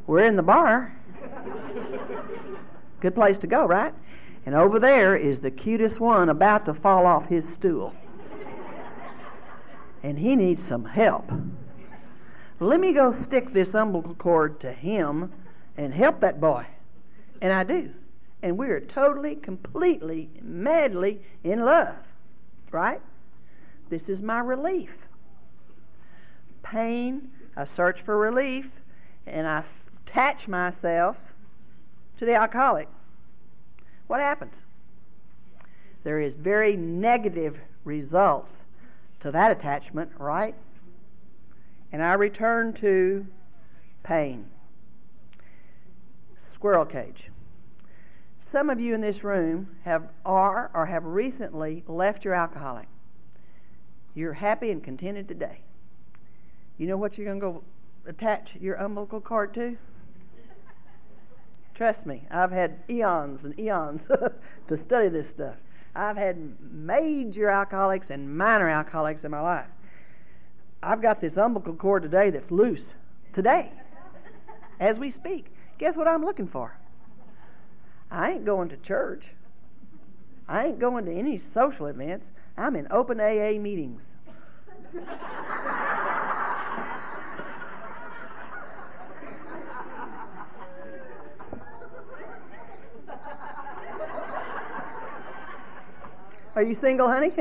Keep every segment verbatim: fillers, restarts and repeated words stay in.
we're in the bar. Good place to go, right? And over there is the cutest one about to fall off his stool. And he needs some help. Let me go stick this umbilical cord to him and help that boy. And I do. And we are totally, completely, madly in love. Right? This is my relief. Pain, I search for relief, and I attach myself to the alcoholic. What happens? There is very negative results to that attachment, right? And I return to pain. Squirrel cage. Some of you in this room have are or have recently left your alcoholic. You're happy and contented today. You know what you're going to go attach your umbilical cord to? Trust me, I've had eons and eons to study this stuff. I've had major alcoholics and minor alcoholics in my life. I've got this umbilical cord today that's loose. Today. As we speak. Guess what I'm looking for? I ain't going to church. I ain't going to any social events. I'm in open A A meetings. Are you single, honey?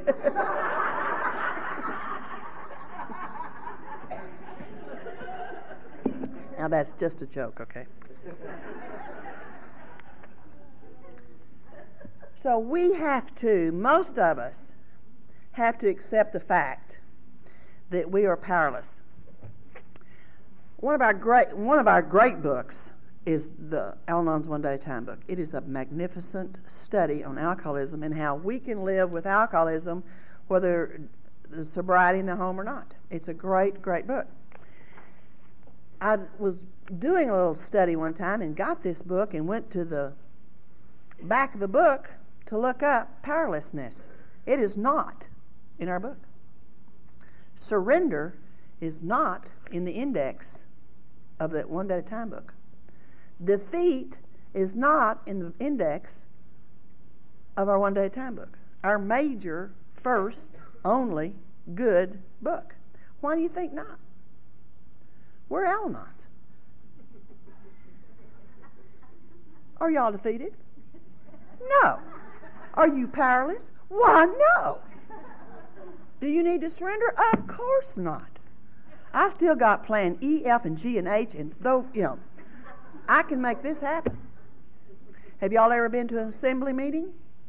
Now that's just a joke, okay? So we have to, most of us, have to accept the fact that we are powerless. One of our great, one of our great books is the Al-Anon's One Day at a Time book. It is a magnificent study on alcoholism and how we can live with alcoholism, whether there's sobriety in the home or not. It's a great, great book. I was doing a little study one time and got this book and went to the back of the book to look up powerlessness. It is not in our book. Surrender is not in the index of that One Day at a Time book. Defeat is not in the index of our One Day at a Time book. Our major, first, only good book. Why do you think not? We're Al-Anons. Are y'all defeated? No. Are you powerless? Why, no. Do you need to surrender? Of course not. I still got plan E, F, and G, and H, and though, you know, I can make this happen. Have y'all ever been to an assembly meeting?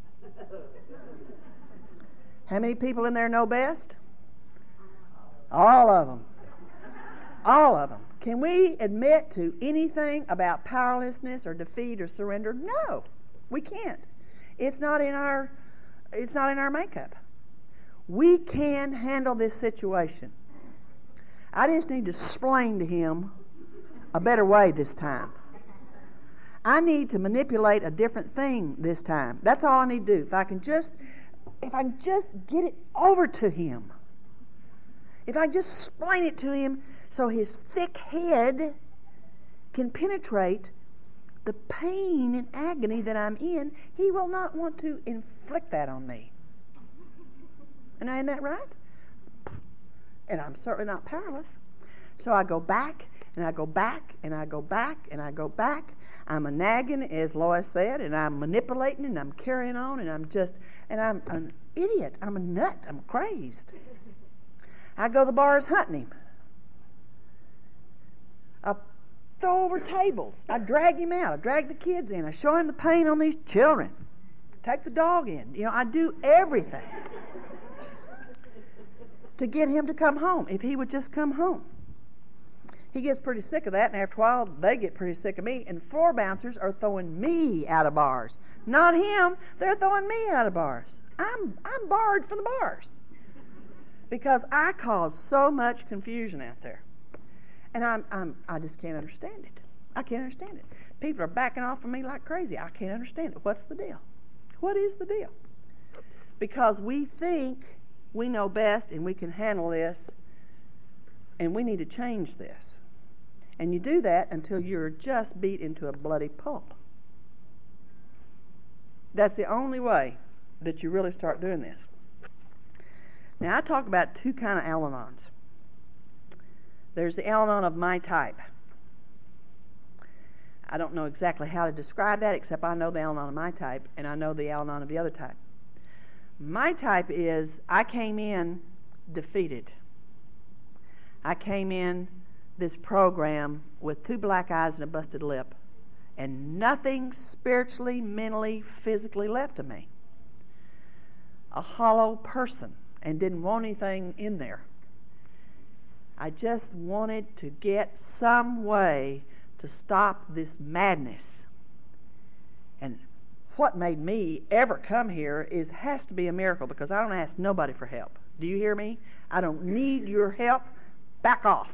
How many people in there know best? All of them. All of them. Can we admit to anything about powerlessness or defeat or surrender? No, we can't. It's not in our, it's not in our makeup. We can handle this situation. I just need to explain to him a better way this time. I need to manipulate a different thing this time. That's all I need to do. If I can just, if I can just get it over to him. If I just explain it to him so his thick head can penetrate the pain and agony that I'm in, he will not want to inflict that on me. And isn't that right? And I'm certainly not powerless. So I go back, and I go back, and I go back, and I go back. I'm a nagging, as Lois said, and I'm manipulating, and I'm carrying on, and I'm just, and I'm an idiot. I'm a nut. I'm crazed. I go to the bars hunting him. I throw over tables. I drag him out. I drag the kids in. I show him the pain on these children. Take the dog in. You know, I do everything to get him to come home. If he would just come home. He gets pretty sick of that, and after a while, they get pretty sick of me, and floor bouncers are throwing me out of bars. Not him. They're throwing me out of bars. I'm I'm barred from the bars because I cause so much confusion out there. And I'm, I'm, I just can't understand it. I can't understand it. People are backing off of me like crazy. I can't understand it. What's the deal? What is the deal? Because we think we know best and we can handle this, and we need to change this. And you do that until you're just beat into a bloody pulp. That's the only way that you really start doing this. Now, I talk about two kind of Al-Anons. There's the Al-Anon of my type. I don't know exactly how to describe that, except I know the Al-Anon of my type, and I know the Al-Anon of the other type. My type is, I came in defeated. I came in this program with two black eyes and a busted lip, and nothing spiritually, mentally, physically left of me. A hollow person, and didn't want anything in there. I just wanted to get some way to stop this madness. And what made me ever come here is has to be a miracle, because I don't ask nobody for help. Do you hear me? I don't need your help. Back off.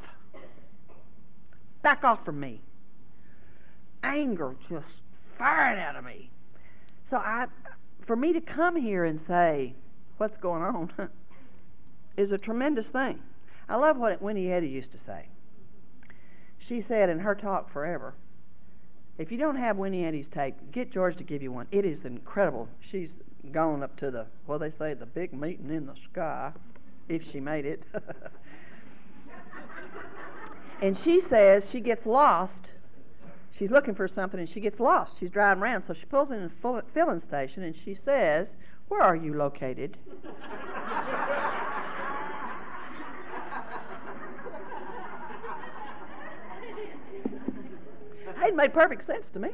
Back off from me. Anger just firing out of me. So I, for me to come here and say, what's going on, is a tremendous thing. I love what Winnie Eddy used to say. She said in her talk forever, if you don't have Winnie Eddy's tape, get George to give you one. It is incredible. She's gone up to the, well, they say the big meeting in the sky, if she made it. And she says she gets lost. She's looking for something and she gets lost. She's driving around, so she pulls in a filling station and she says, where are you located? It made perfect sense to me.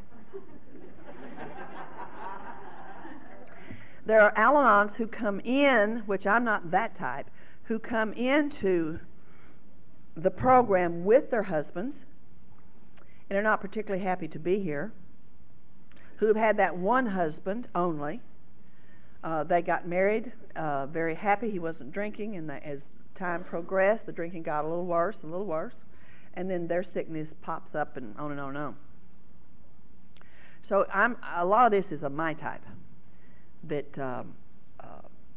There are Al-Anons who come in, which I'm not that type, who come into the program with their husbands and are not particularly happy to be here, who have had that one husband only. Uh, they got married, uh, very happy. He wasn't drinking, and the, as time progressed, the drinking got a little worse, a little worse. And then their sickness pops up and on and on and on. So I'm a lot of this is of my type. That um, uh,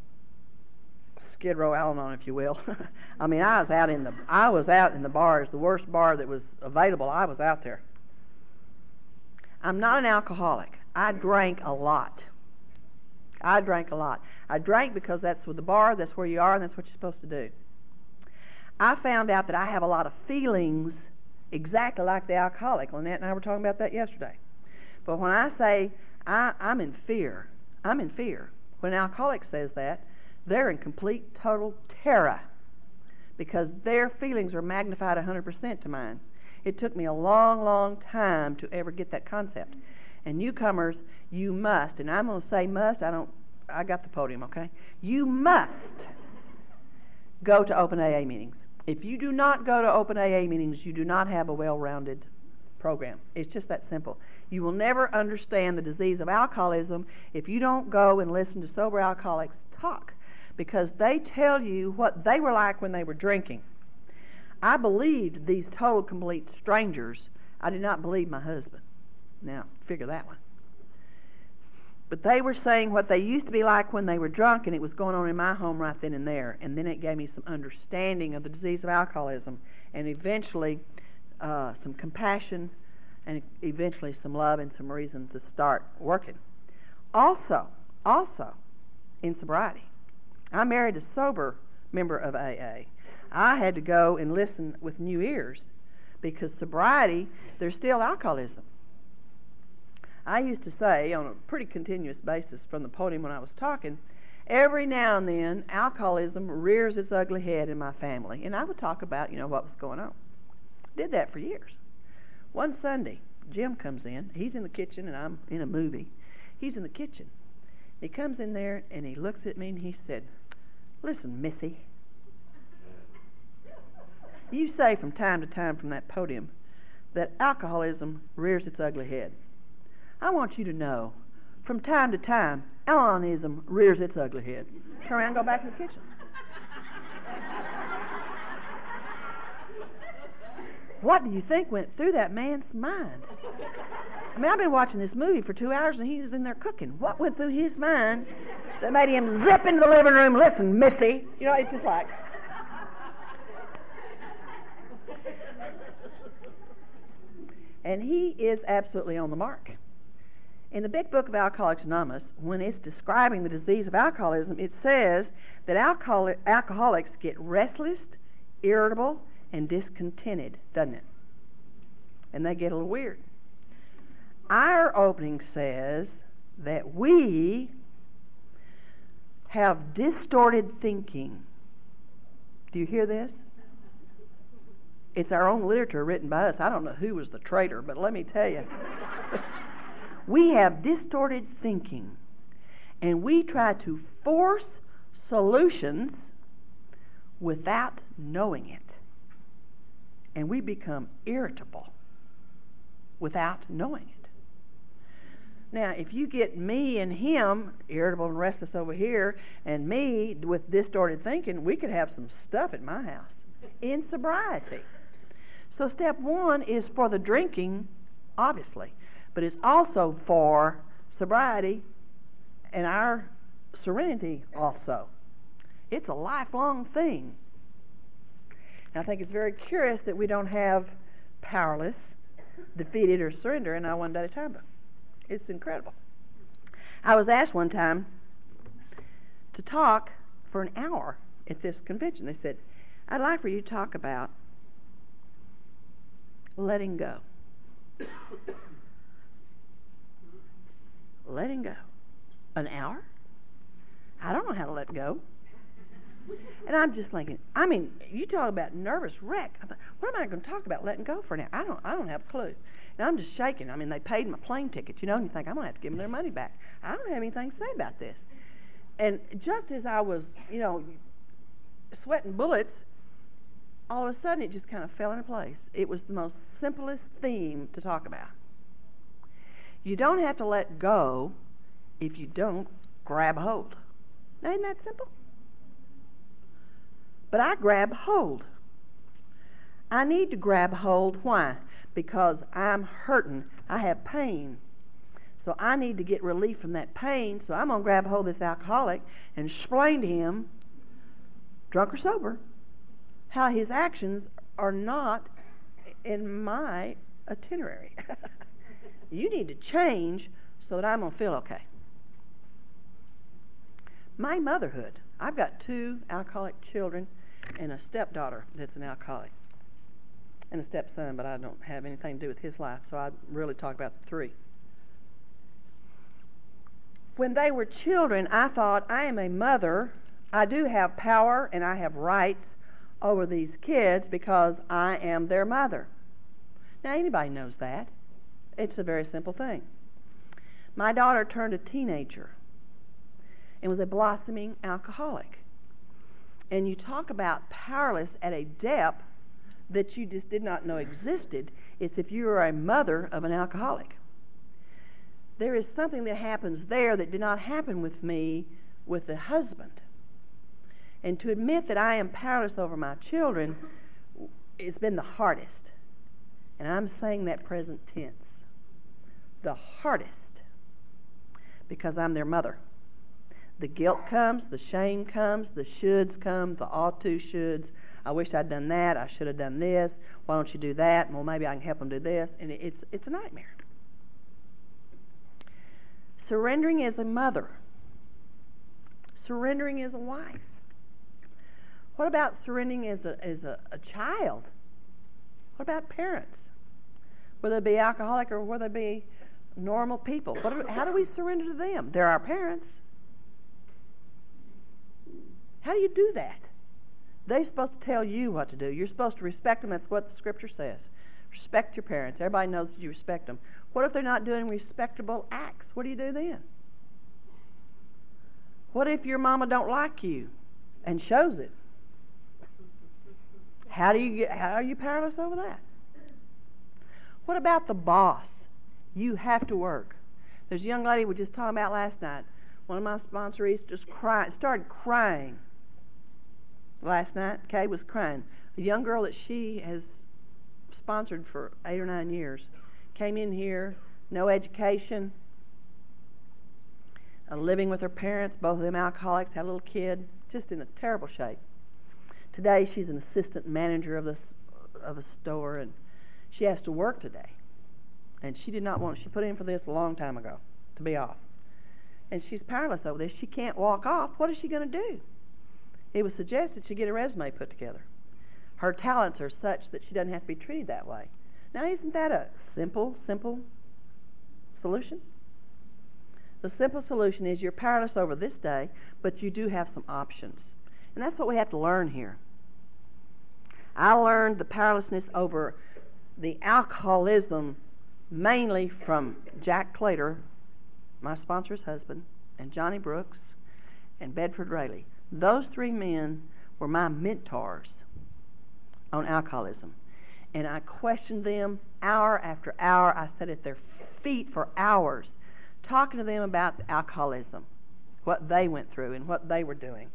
Skid Row Al-Anon, if you will. I mean, I was out in the I was out in the bars, the worst bar that was available. I was out there. I'm not an alcoholic. I drank a lot. I drank a lot. I drank because that's with the bar. That's where you are, and that's what you're supposed to do. I found out that I have a lot of feelings exactly like the alcoholic. Lynette and I were talking about that yesterday. But when I say I, I'm in fear, I'm in fear. When an alcoholic says that, they're in complete, total terror because their feelings are magnified one hundred percent to mine. It took me a long, long time to ever get that concept. And newcomers, you must, and I'm going to say must, I don't, I got the podium, okay? You must go to open A A meetings. If you do not go to open A A meetings, you do not have a well-rounded program. It's just that simple. You will never understand the disease of alcoholism if you don't go and listen to sober alcoholics talk, because they tell you what they were like when they were drinking. I believed these total, complete strangers. I did not believe my husband. Now, figure that one. But they were saying what they used to be like when they were drunk, and it was going on in my home right then and there. And then it gave me some understanding of the disease of alcoholism, and eventually uh, some compassion, and eventually some love and some reason to start working. Also, also, in sobriety, I married a sober member of A A. I had to go and listen with new ears because sobriety, there's still alcoholism. I used to say on a pretty continuous basis from the podium when I was talking, every now and then alcoholism rears its ugly head in my family. And I would talk about, you know, what was going on. Did that for years. One Sunday, Jim comes in. He's in the kitchen and I'm in a movie. He's in the kitchen. He comes in there and he looks at me and he said, listen, Missy, you say from time to time from that podium that alcoholism rears its ugly head. I want you to know, from time to time, Al-Anonism rears its ugly head. Turn around and go back to the kitchen. What do you think went through that man's mind? I mean, I've been watching this movie for two hours and he's in there cooking. What went through his mind that made him zip into the living room, listen, Missy? You know, it's just like... And he is absolutely on the mark. In the big book of Alcoholics Anonymous, when it's describing the disease of alcoholism, it says that alcohol- alcoholics get restless, irritable, and discontented, doesn't it? And they get a little weird. Our opening says that we have distorted thinking. Do you hear this? It's our own literature written by us. I don't know who was the traitor, but let me tell you. We have distorted thinking, and we try to force solutions without knowing it. And we become irritable without knowing it. Now, if you get me and him, irritable and restless over here, and me with distorted thinking, we could have some stuff at my house in sobriety. So step one is for the drinking, obviously, but it's also for sobriety and our serenity also. It's a lifelong thing. And I think it's very curious that we don't have powerless, defeated, or surrender in our one day at a time book. It's incredible. I was asked one time to talk for an hour at this convention. They said, I'd like for you to talk about letting go. Letting go. An hour? I don't know how to let go. And I'm just thinking, I mean, you talk about nervous wreck. I'm like, what am I going to talk about letting go for now? I don't I don't have a clue. And I'm just shaking. I mean, they paid my plane ticket, you know, and you think, I'm going to have to give them their money back. I don't have anything to say about this. And just as I was, you know, sweating bullets, all of a sudden it just kind of fell into place. It was the most simplest theme to talk about. You don't have to let go if you don't grab hold. Now, isn't that simple? But I grab hold. I need to grab hold. Why? Because I'm hurting. I have pain. So I need to get relief from that pain. So I'm going to grab hold of this alcoholic and explain to him, drunk or sober, how his actions are not in my itinerary. You need to change so that I'm going to feel okay. My motherhood. I've got two alcoholic children and a stepdaughter that's an alcoholic. And a stepson, but I don't have anything to do with his life, so I really talk about the three. When they were children, I thought, I am a mother. I do have power and I have rights over these kids because I am their mother. Now, anybody knows that. It's a very simple thing. My daughter turned a teenager and was a blossoming alcoholic. And you talk about powerless at a depth that you just did not know existed. It's if you are a mother of an alcoholic. There is something that happens there that did not happen with me with a husband. And to admit that I am powerless over my children, it's been the hardest. And I'm saying that present tense. The hardest. Because I'm their mother. The guilt comes, the shame comes, the shoulds come, the ought to shoulds. I wish I'd done that. I should have done this. Why don't you do that? Well, maybe I can help them do this. And it's it's a nightmare. Surrendering as a mother. Surrendering as a wife. What about surrendering as a as a, a child? What about parents? Whether they be alcoholic or whether they be normal people. What do, how do we surrender to them? They're our parents. How do you do that? They're supposed to tell you what to do. You're supposed to respect them. That's what the scripture says. Respect your parents. Everybody knows that you respect them. What if they're not doing respectable acts? What do you do then? What if your mama don't like you and shows it? How do you get, how are you powerless over that? What about the boss? You have to work. There's a young lady we were just talking about last night. One of my sponsorees just cried, started crying last night. Kay was crying. A young girl that she has sponsored for eight or nine years came in here, no education, uh, living with her parents, both of them alcoholics, had a little kid, just in a terrible shape. Today she's an assistant manager of this of a store, and she has to work today. And she did not want, she put in for this a long time ago, to be off. And she's powerless over this. She can't walk off. What is she going to do? It was suggested she get a resume put together. Her talents are such that she doesn't have to be treated that way. Now, isn't that a simple, simple solution? The simple solution is you're powerless over this day, but you do have some options. And that's what we have to learn here. I learned the powerlessness over the alcoholism mainly from Jack Claytor, my sponsor's husband, and Johnny Brooks, and Bedford Rayleigh. Those three men were my mentors on alcoholism. And I questioned them hour after hour. I sat at their feet for hours talking to them about alcoholism, what they went through and what they were doing.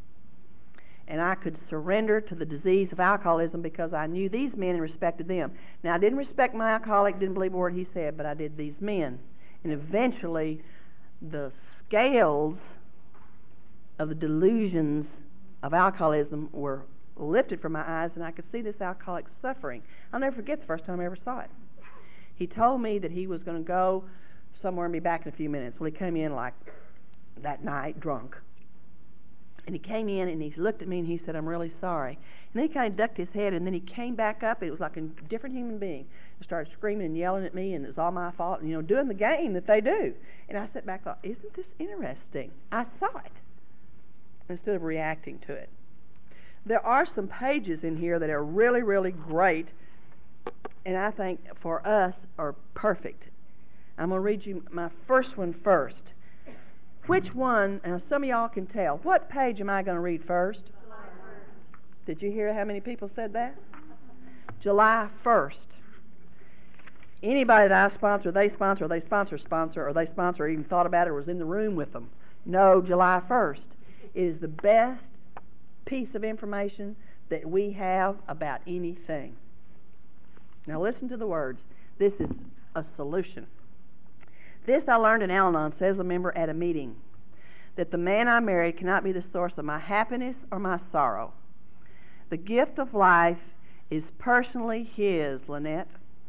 And I could surrender to the disease of alcoholism because I knew these men and respected them. Now, I didn't respect my alcoholic, didn't believe a word he said, but I did these men. And eventually, the scales of the delusions of alcoholism were lifted from my eyes, and I could see this alcoholic suffering. I'll never forget the first time I ever saw it. He told me that he was going to go somewhere and be back in a few minutes. Well, he came in like that night, drunk. And he came in and he looked at me and he said, "I'm really sorry." And then he kind of ducked his head, and then he came back up. It was like a different human being. He started screaming and yelling at me, and it was all my fault, and, you know, doing the game that they do. And I sat back and thought, isn't this interesting? I saw it instead of reacting to it. There are some pages in here that are really, really great, and I think for us are perfect. I'm going to read you my first one first. Which one, and some of y'all can tell, what page am I going to read first? Did you hear how many people said that? July first. Anybody that I sponsor, they sponsor, or they sponsor, sponsor, or they sponsor, or even thought about it or was in the room with them, know July first is the best piece of information that we have about anything. Now listen to the words. This is a solution. This I learned in Al-Anon, says a member at a meeting, that the man I married cannot be the source of my happiness or my sorrow. The gift of life is personally his, Lynette.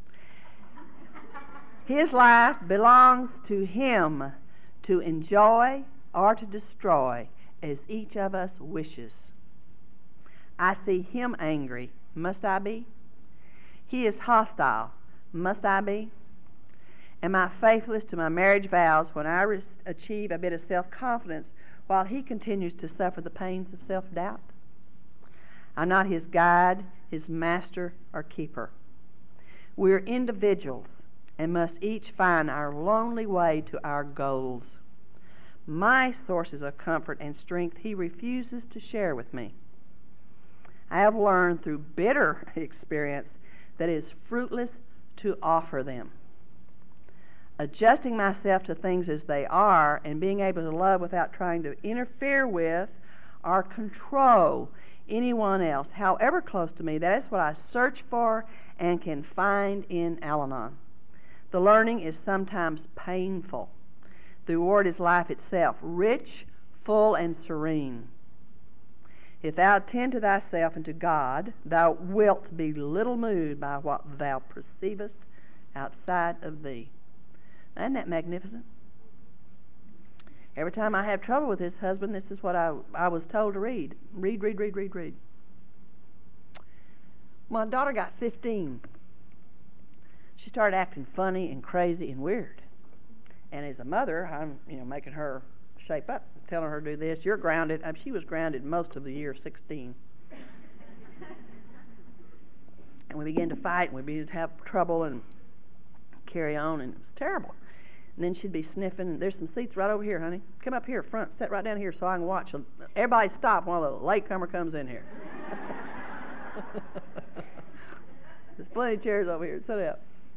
His life belongs to him to enjoy or to destroy as each of us wishes. I see him angry. Must I be? He is hostile. Must I be? Am I faithless to my marriage vows when I re- achieve a bit of self-confidence while he continues to suffer the pains of self-doubt? I'm not his guide, his master, or keeper. We're individuals and must each find our lonely way to our goals. My sources of comfort and strength he refuses to share with me. I have learned through bitter experience that it is fruitless to offer them. Adjusting myself to things as they are and being able to love without trying to interfere with or control anyone else, however close to me, that is what I search for and can find in Al-Anon. The learning is sometimes painful. The reward is life itself, rich, full, and serene. If thou attend to thyself and to God, thou wilt be little moved by what thou perceivest outside of thee. Isn't that magnificent? Every time I have trouble with this husband, this is what I, I was told to read. Read, read, read, read, read. My daughter got fifteen. She started acting funny and crazy and weird. And as a mother, I'm, you know, making her shape up, telling her to do this. You're grounded. I mean, she was grounded most of the year sixteen. And we began to fight, and we began to have trouble and carry on, and it was terrible. And then she'd be sniffing. There's some seats right over here, honey. Come up here front, sit right down here so I can watch. Everybody stop while the latecomer comes in here. There's plenty of chairs over here. Sit down.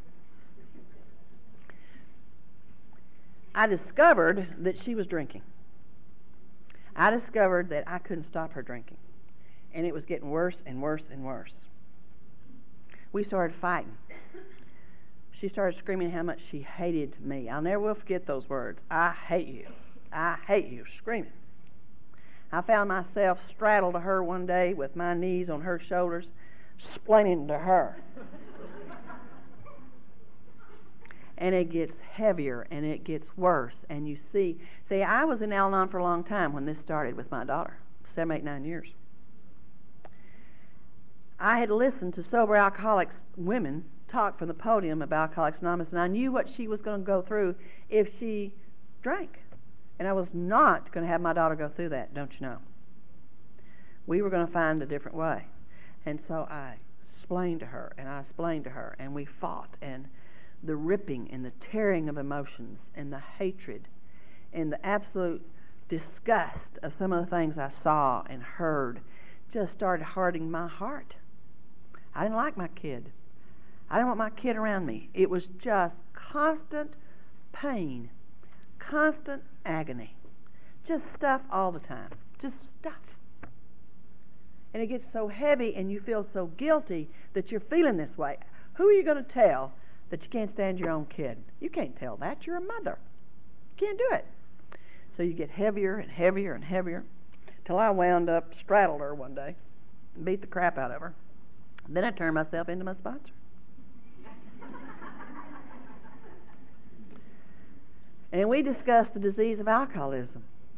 I discovered that she was drinking. I discovered that I couldn't stop her drinking. And it was getting worse and worse and worse. We started fighting. She started screaming how much she hated me. I'll never will forget those words. I hate you. I hate you. Screaming. I found myself straddled to her one day with my knees on her shoulders, explaining to her. And it gets heavier and it gets worse. And you see, see, I was in Al-Anon for a long time when this started with my daughter, seven, eight, nine years. I had listened to sober alcoholics, women, talk from the podium about Alcoholics Anonymous, and I knew what she was going to go through if she drank. And I was not going to have my daughter go through that, don't you know? We were going to find a different way. And so I explained to her, and I explained to her, and we fought, and the ripping and the tearing of emotions and the hatred and the absolute disgust of some of the things I saw and heard just started hardening my heart. I didn't like my kid. I didn't want my kid around me. It was just constant pain, constant agony, just stuff all the time, just stuff. And it gets so heavy and you feel so guilty that you're feeling this way. Who are you going to tell that you can't stand your own kid? You can't tell that. You're a mother. You can't do it. So you get heavier and heavier and heavier till I wound up, straddled her one day, and beat the crap out of her. Then I turned myself into my sponsor. And we discussed the disease of alcoholism.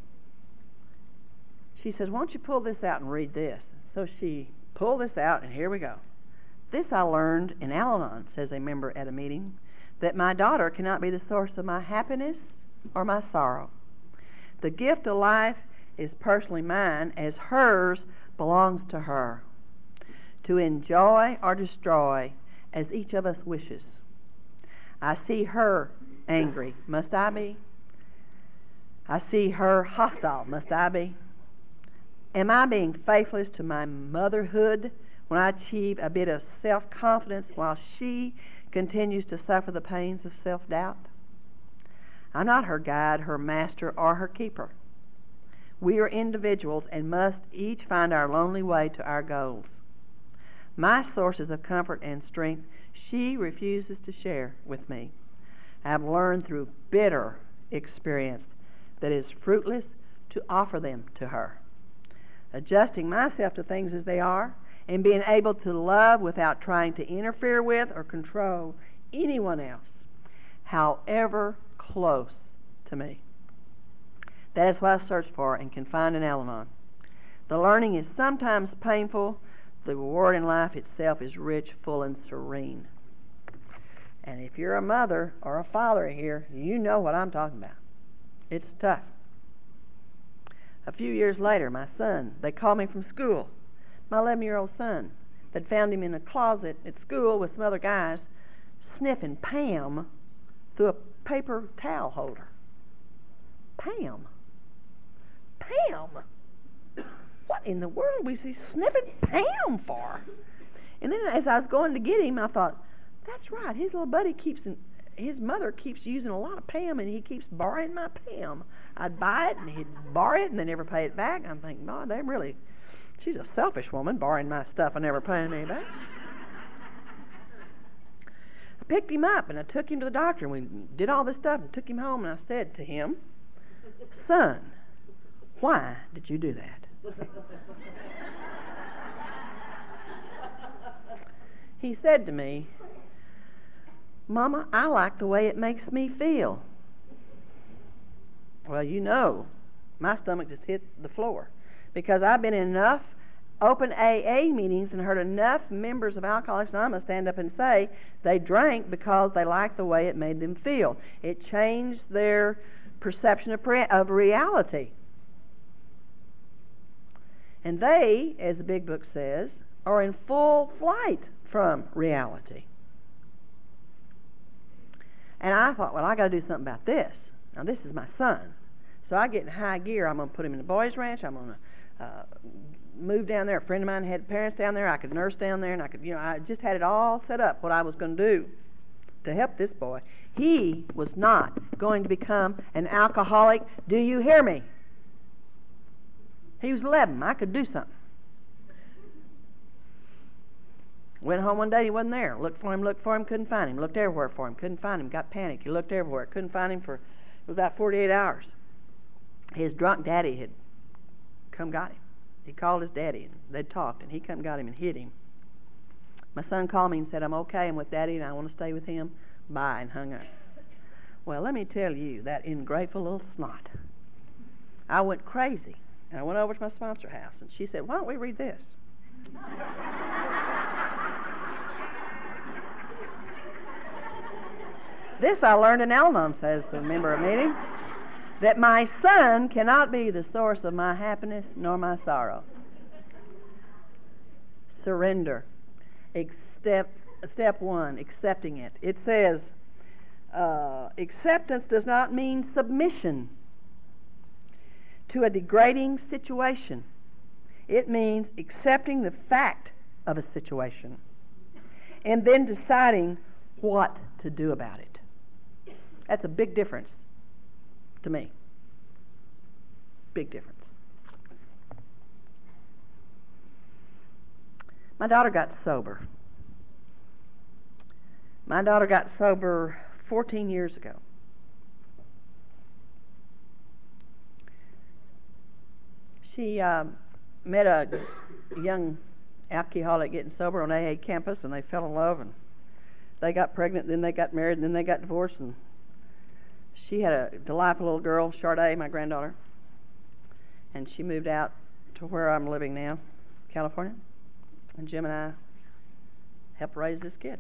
She said, why don't you pull this out and read this? So she pulled this out, and here we go. This I learned in Al-Anon, says a member at a meeting, that my daughter cannot be the source of my happiness or my sorrow. The gift of life is personally mine, as hers belongs to her, to enjoy or destroy as each of us wishes. I see her angry. Must I be? I see her hostile. Must I be? Am I being faithless to my motherhood when I achieve a bit of self-confidence while she continues to suffer the pains of self-doubt? I'm not her guide, her master, or her keeper. We are individuals and must each find our lonely way to our goals. My sources of comfort and strength she refuses to share with me. I've learned through bitter experience that it is fruitless to offer them to her. Adjusting myself to things as they are and being able to love without trying to interfere with or control anyone else, however close to me. That is what I search for and can find in Al-Anon. The learning is sometimes painful. The reward in life itself is rich, full, and serene. And if you're a mother or a father here, you know what I'm talking about. It's tough. A few years later, my son, they called me from school, my eleven-year-old son, they'd found him in a closet at school with some other guys sniffing Pam through a paper towel holder. Pam? Pam? What in the world was he sniffing Pam for? And then as I was going to get him, I thought, that's right, his little buddy keeps, in, his mother keeps using a lot of Pam, and he keeps borrowing my Pam. I'd buy it, and he'd borrow it, and then never pay it back. And I'm thinking, no, they really, she's a selfish woman, borrowing my stuff and never paying me back. I picked him up, and I took him to the doctor, and we did all this stuff, and took him home, and I said to him, son, why did you do that? He said to me, Mama, I like the way it makes me feel. Well, you know, my stomach just hit the floor because I've been in enough open A A meetings and heard enough members of Alcoholics Anonymous stand up and say they drank because they liked the way it made them feel. It changed their perception of, pre- of reality. And they, as the big book says, are in full flight from reality. And I thought, well, I got to do something about this. Now, this is my son. So I get in high gear. I'm going to put him in the boys' ranch. I'm going to uh, move down there. A friend of mine had parents down there. I could nurse down there. And I could, you know, I just had it all set up, what I was going to do to help this boy. He was not going to become an alcoholic. Do you hear me? He was eleven. I could do something. Went home one day, he wasn't there. Looked for him, looked for him, couldn't find him. Looked everywhere for him, couldn't find him. Got panicked. He looked everywhere, couldn't find him for, it was about forty-eight hours. His drunk daddy had come got him. He called his daddy, and they'd talked, and he come got him and hid him. My son called me and said, I'm okay, I'm with daddy, and I want to stay with him. Bye, and hung up. Well, let me tell you, that ingrateful little snot. I went crazy, and I went over to my sponsor house, and she said, why don't we read this? This I learned in Al-Anon, says a member of a meeting, that my son cannot be the source of my happiness nor my sorrow. Surrender. Step, step one, accepting it. It says, uh, acceptance does not mean submission to a degrading situation. It means accepting the fact of a situation and then deciding what to do about it. That's a big difference to me. Big difference. My daughter got sober. My daughter got sober fourteen years ago. She um, met a young alcoholic getting sober on A A campus, and they fell in love, and they got pregnant, then they got married, and then they got divorced, and she had a delightful little girl, Sade, my granddaughter, and she moved out to where I'm living now, California, and Jim and I helped raise this kid.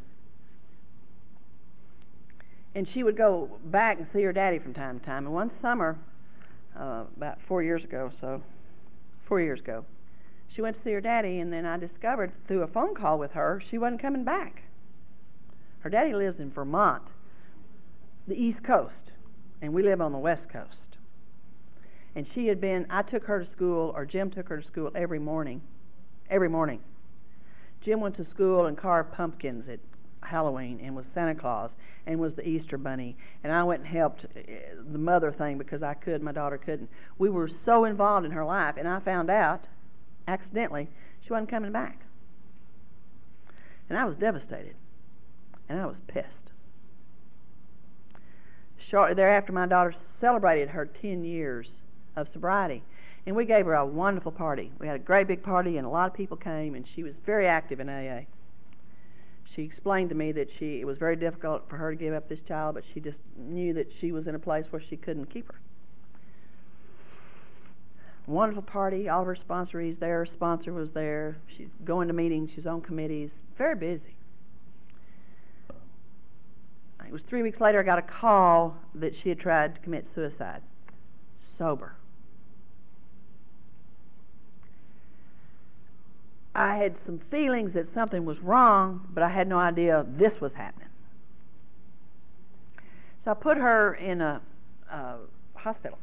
And she would go back and see her daddy from time to time. And one summer, uh, about four years ago, so four years ago, she went to see her daddy, and then I discovered through a phone call with her, she wasn't coming back. Her daddy lives in Vermont, the East Coast, and we live on the West Coast. And she had been, I took her to school, or Jim took her to school every morning, every morning. Jim went to school and carved pumpkins at Halloween and was Santa Claus and was the Easter Bunny, and I went and helped the mother thing because I could, my daughter couldn't. We were so involved in her life, and I found out accidentally she wasn't coming back, and I was devastated, and I was pissed. Shortly thereafter, my daughter celebrated her ten years of sobriety, and we gave her a wonderful party. We had a great big party, and a lot of people came, and she was very active in A A. She explained to me that she it was very difficult for her to give up this child, but she just knew that she was in a place where she couldn't keep her. Wonderful party, all of her sponsorees there. Her sponsor was there. She's going to meetings. She's on committees. Very busy. It was three weeks later I got a call that she had tried to commit suicide. Sober. I had some feelings that something was wrong, but I had no idea this was happening. So I put her in a, a hospital,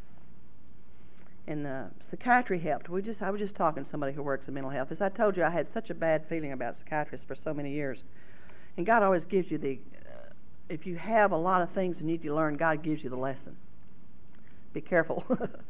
and the psychiatry helped. We just I was just talking to somebody who works in mental health. As I told you, I had such a bad feeling about psychiatrists for so many years, and God always gives you the. Uh, if you have a lot of things you need to learn, God gives you the lesson. Be careful.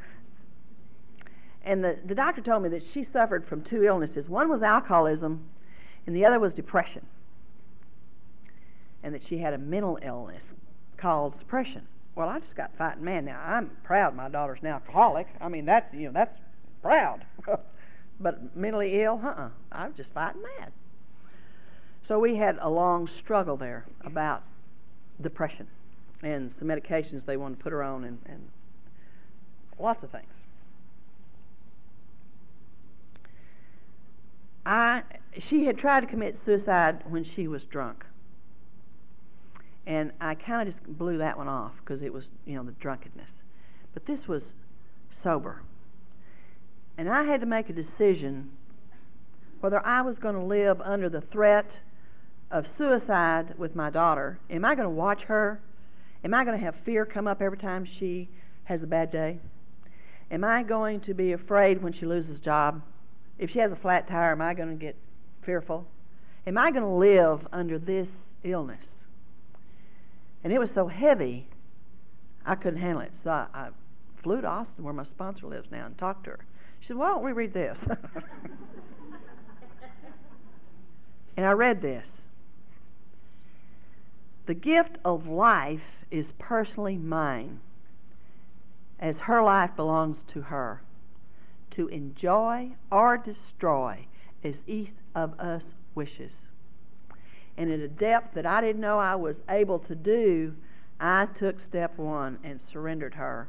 And the, the doctor told me that she suffered from two illnesses. One was alcoholism, and the other was depression. And that she had a mental illness called depression. Well, I just got fighting mad. Now, I'm proud my daughter's an alcoholic. I mean, that's, you know, that's proud. But mentally ill, uh-uh. I was just fighting mad. So we had a long struggle there about depression and some medications they wanted to put her on, and, and lots of things. I she had tried to commit suicide when she was drunk, and I kind of just blew that one off because it was, you know, the drunkenness. But this was sober, and I had to make a decision whether I was going to live under the threat of suicide with my daughter. Am I going to watch her? Am I going to have fear come up every time she has a bad day? Am I going to be afraid when she loses a job? If she has a flat tire, am I going to get fearful? Am I going to live under this illness? And it was so heavy, I couldn't handle it. So I, I flew to Austin, where my sponsor lives now, and talked to her. She said, why don't we read this? And I read this. The gift of life is personally mine, as her life belongs to her, to enjoy or destroy as each of us wishes. And at a depth that I didn't know I was able to do, I took step one and surrendered her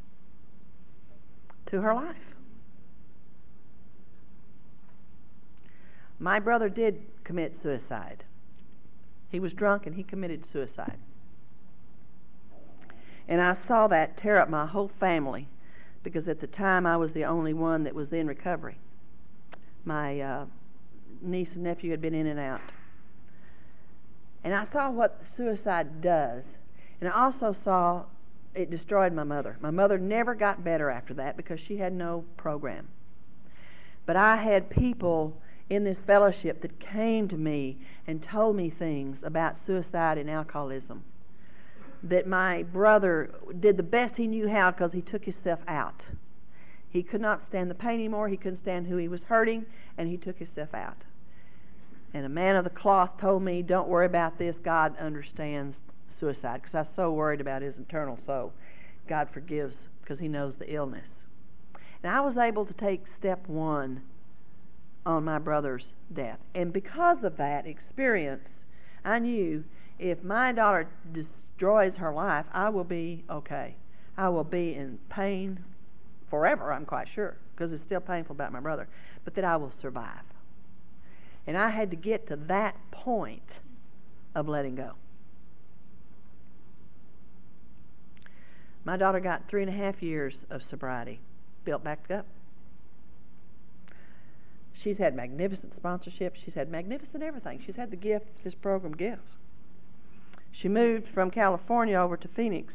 to her life. My brother did commit suicide. He was drunk and he committed suicide. And I saw that tear up my whole family, because at the time I was the only one that was in recovery. My uh, niece and nephew had been in and out. And I saw what suicide does. And I also saw it destroyed my mother. My mother never got better after that because she had no program. But I had people in this fellowship that came to me and told me things about suicide and alcoholism. That my brother did the best he knew how because he took himself out. He could not stand the pain anymore. He couldn't stand who he was hurting, and he took himself out. And a man of the cloth told me, don't worry about this. God understands suicide, because I was so worried about his internal soul. God forgives because he knows the illness. And I was able to take step one on my brother's death. And because of that experience, I knew if my daughter destroys her life, I will be okay. I will be in pain forever, I'm quite sure, because it's still painful about my brother, but that I will survive. And I had to get to that point of letting go. My daughter got three and a half years of sobriety, built back up. She's had magnificent sponsorship. She's had magnificent everything. She's had the gift this program gives. She moved from California over to Phoenix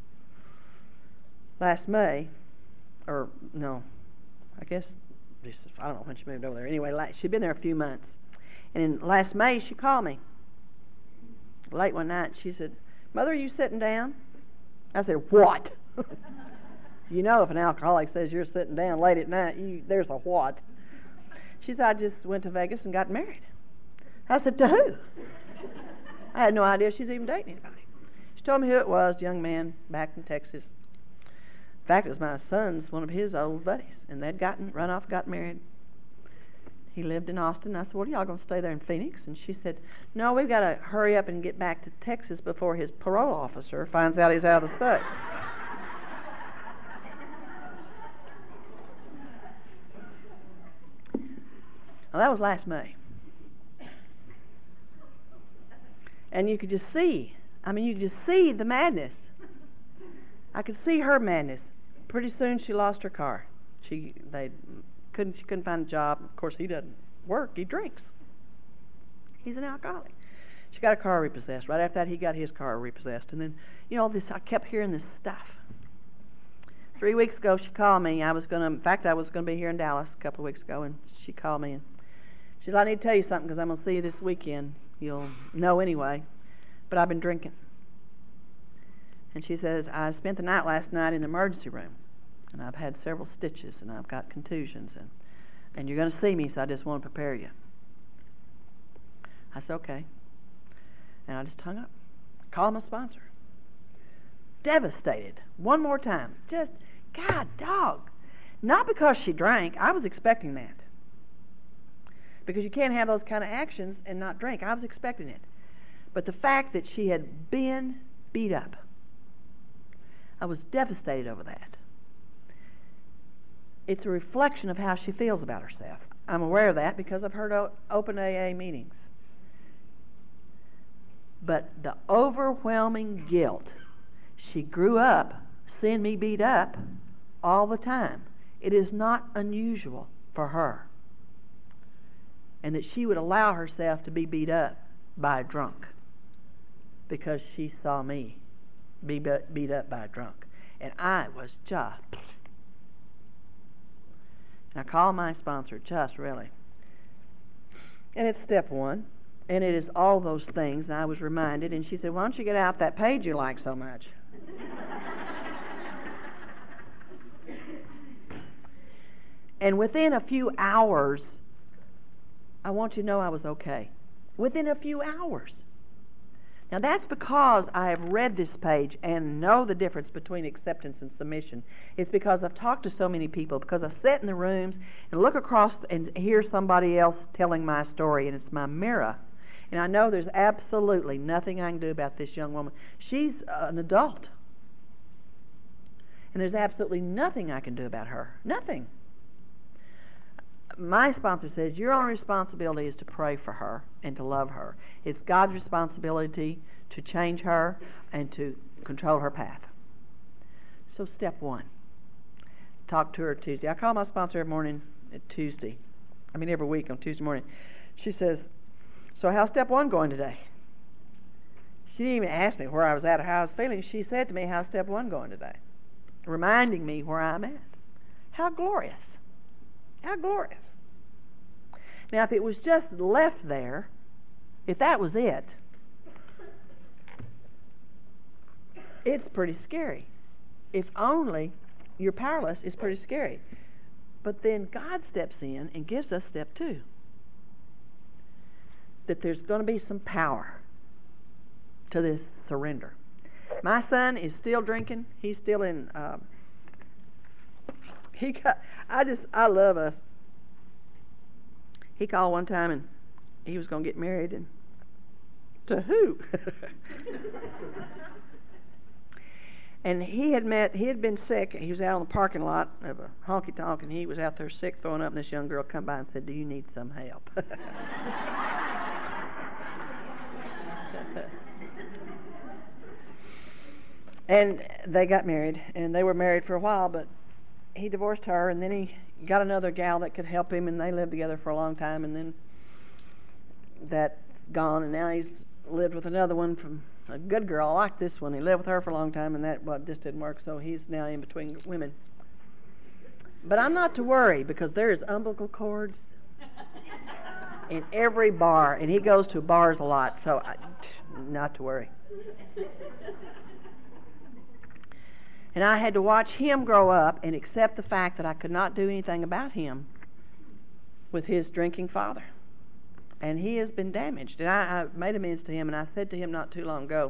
last May, or no, I guess, I don't know when she moved over there. Anyway, she'd been there a few months. And in last May, she called me late one night. She said, Mother, are you sitting down? I said, what? You know, if an alcoholic says you're sitting down late at night, you, there's a what. She said, I just went to Vegas and got married. I said, to who? I had no idea she's even dating anybody. She told me who it was, young man back in Texas. In fact, it was my son's, one of his old buddies, and they'd gotten run off, got married. He lived in Austin. I said, what, are y'all going to stay there in Phoenix? And she said, no, we've got to hurry up and get back to Texas before his parole officer finds out he's out of the state. Well, that was last May. And you could just see, I mean, you could just see the madness. I could see her madness. Pretty soon she lost her car. She they couldn't she couldn't find a job. Of course, he doesn't work. He drinks. He's an alcoholic. She got a car repossessed. Right after that, he got his car repossessed. And then, you know, this I kept hearing this stuff. Three weeks ago, she called me. I was going to, in fact, I was going to be here in Dallas a couple of weeks ago, and she called me and she said, I need to tell you something because I'm going to see you this weekend. You'll know anyway, but I've been drinking. And she says, I spent the night last night in the emergency room, and I've had several stitches, and I've got contusions, and, and you're going to see me, so I just want to prepare you. I said, okay. And I just hung up. Called my sponsor. Devastated. One more time. Just, God, dog. Not because she drank. I was expecting that. Because you can't have those kind of actions and not drink. I was expecting it. But the fact that she had been beat up, I was devastated over that. It's a reflection of how she feels about herself. I'm aware of that because I've heard o- open A A meetings. But the overwhelming guilt, she grew up seeing me beat up all the time. It is not unusual for her. And that she would allow herself to be beat up by a drunk because she saw me be beat up by a drunk. And I was just... And I called my sponsor, just really. And it's step one. And it is all those things. And I was reminded. And she said, why don't you get out that page you like so much? And within a few hours... I want you to know I was okay. Within a few hours. Now that's because I have read this page and know the difference between acceptance and submission. It's because I've talked to so many people, because I sit in the rooms and look across and hear somebody else telling my story, and it's my mirror. And I know there's absolutely nothing I can do about this young woman. She's an adult. And there's absolutely nothing I can do about her. Nothing. My sponsor says your only responsibility is to pray for her and to love her. It's God's responsibility to change her and to control her path. So step one, talk to her Tuesday. I call my sponsor every morning at Tuesday. I mean every week on Tuesday morning. She says, so how's step one going today? She didn't even ask me where I was at or how I was feeling. She said to me, how's step one going today? Reminding me where I'm at. How glorious. How glorious. Now, if it was just left there, if that was it, it's pretty scary. If only you're powerless, it's pretty scary. But then God steps in and gives us step two. That there's going to be some power to this surrender. My son is still drinking. He's still in... Um, he got, I just, I love us. He called one time and he was going to get married. And to who? And he had met, he had been sick. He was out on the parking lot of a honky-tonk, and he was out there sick, throwing up, and this young girl come by and said, do you need some help? And they got married, and they were married for a while, but he divorced her, and then he got another gal that could help him, and they lived together for a long time, and then that's gone, and now he's lived with another one from a good girl. I like this one. He lived with her for a long time, and that well, just didn't work, so he's now in between women. But I'm not to worry, because there is umbilical cords in every bar, and he goes to bars a lot, so I, not to worry. And I had to watch him grow up and accept the fact that I could not do anything about him with his drinking father. And he has been damaged. And I, I made amends to him, and I said to him not too long ago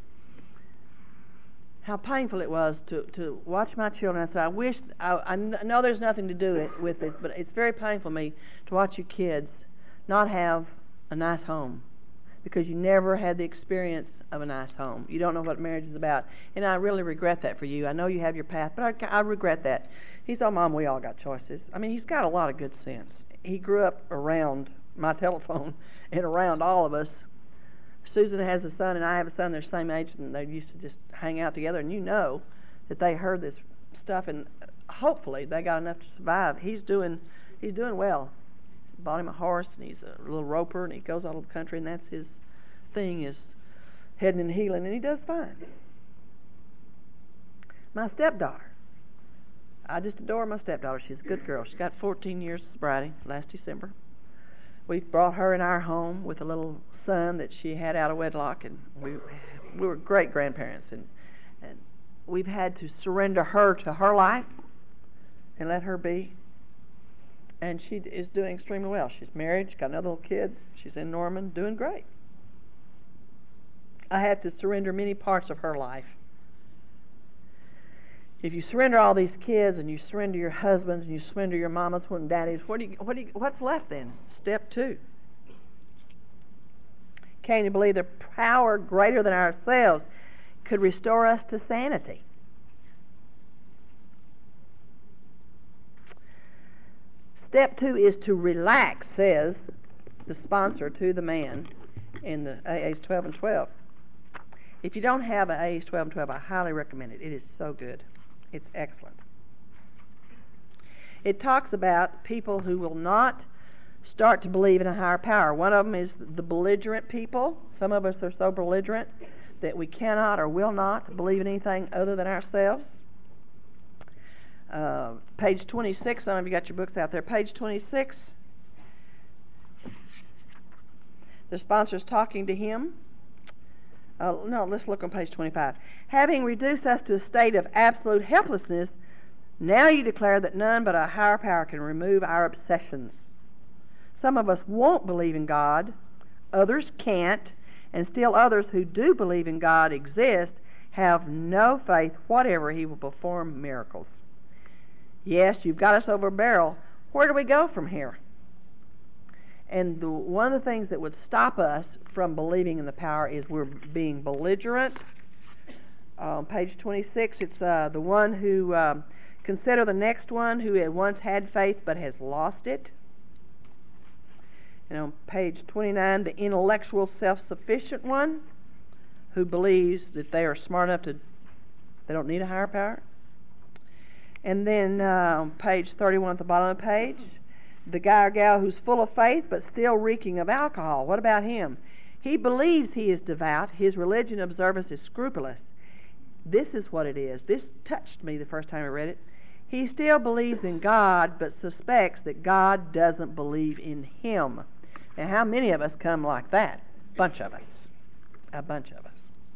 how painful it was to, to watch my children. I said, I wish, I, I know there's nothing to do it, with this, but it's very painful to me to watch you kids not have a nice home, because you never had the experience of a nice home. You don't know what marriage is about. And I really regret that for you. I know you have your path, but I, I regret that. He said, oh, Mom, we all got choices. I mean, he's got a lot of good sense. He grew up around my telephone and around all of us. Susan has a son, and I have a son. They're the same age, and they used to just hang out together. And you know that they heard this stuff, and hopefully they got enough to survive. He's doing, he's doing well. Bought him a horse, and he's a little roper, and he goes all over the country, and that's his thing, is heading and healing, and he does fine. My stepdaughter, I just adore my stepdaughter. She's a good girl. She got fourteen years of sobriety last December. We brought her in our home with a little son that she had out of wedlock, and we we were great grandparents, and and we've had to surrender her to her life and let her be. And she is doing extremely well. She's married, she's got another little kid, she's in Norman, doing great. I had to surrender many parts of her life. If you surrender all these kids, and you surrender your husbands, and you surrender your mamas and daddies, what do you, what do you, what's left then? Step two. Can you believe the power greater than ourselves could restore us to sanity? Step two is to relax, says the sponsor to the man in the A As twelve and twelve. If you don't have an A As twelve and twelve, I highly recommend it. It is so good. It's excellent. It talks about people who will not start to believe in a higher power. One of them is the belligerent people. Some of us are so belligerent that we cannot or will not believe in anything other than ourselves. Uh, page twenty-six, some of you got your books out there. Page twenty-six, the sponsor's talking to him. Uh, no, let's look on page twenty-five. Having reduced us to a state of absolute helplessness, now you declare that none but a higher power can remove our obsessions. Some of us won't believe in God, others can't, and still others who do believe in God exist have no faith whatever He will perform miracles. Yes, you've got us over a barrel. Where do we go from here? And the, one of the things that would stop us from believing in the power is we're being belligerent. Uh, on page twenty-six, it's uh, the one who, um, consider the next one who had once had faith but has lost it. And on page twenty-nine, the intellectual self-sufficient one who believes that they are smart enough to, they don't need a higher power. And then uh, on page thirty-one at the bottom of the page, the guy or gal who's full of faith but still reeking of alcohol. What about him? He believes he is devout. His religion observance is scrupulous. This is what it is. This touched me the first time I read it. He still believes in God but suspects that God doesn't believe in him. Now, how many of us come like that? A bunch of us. A bunch of us.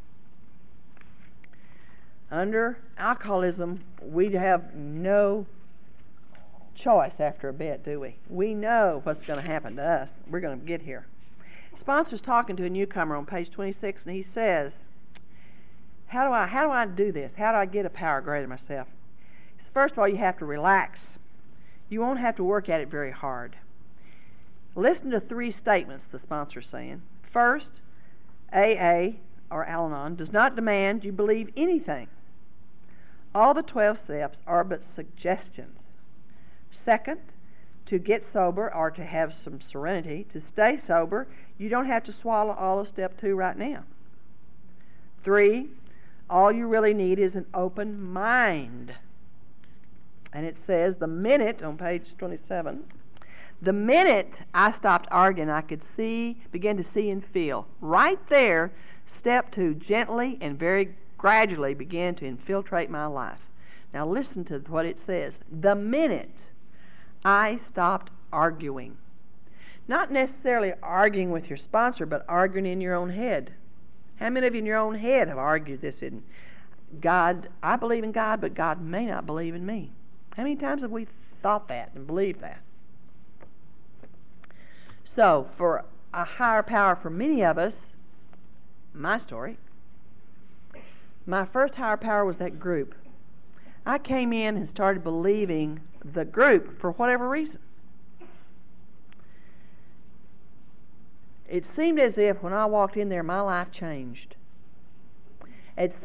Under alcoholism, we have no choice after a bit, do we? We know what's going to happen to us. We're going to get here. Sponsor's talking to a newcomer on page twenty-six, and he says, how do I how do I do this? How do I get a power greater than myself? So first of all, you have to relax. You won't have to work at it very hard. Listen to three statements the sponsor's saying. First, A A, or Al-Anon, does not demand you believe anything. All the twelve steps are but suggestions. Second, to get sober or to have some serenity, to stay sober, you don't have to swallow all of step two right now. Three, all you really need is an open mind. And it says the minute, on page twenty-seven, the minute I stopped arguing, I could see, begin to see and feel. Right there, step two gently and very gradually began to infiltrate my life. Now listen to what it says. The minute I stopped arguing. Not necessarily arguing with your sponsor, but arguing in your own head. How many of you in your own head have argued this in God? I believe in God, but God may not believe in me. How many times have we thought that and believed that? So, for a higher power for many of us, my story, my first higher power was that group. I came in and started believing the group for whatever reason. It seemed as if when I walked in there, my life changed. It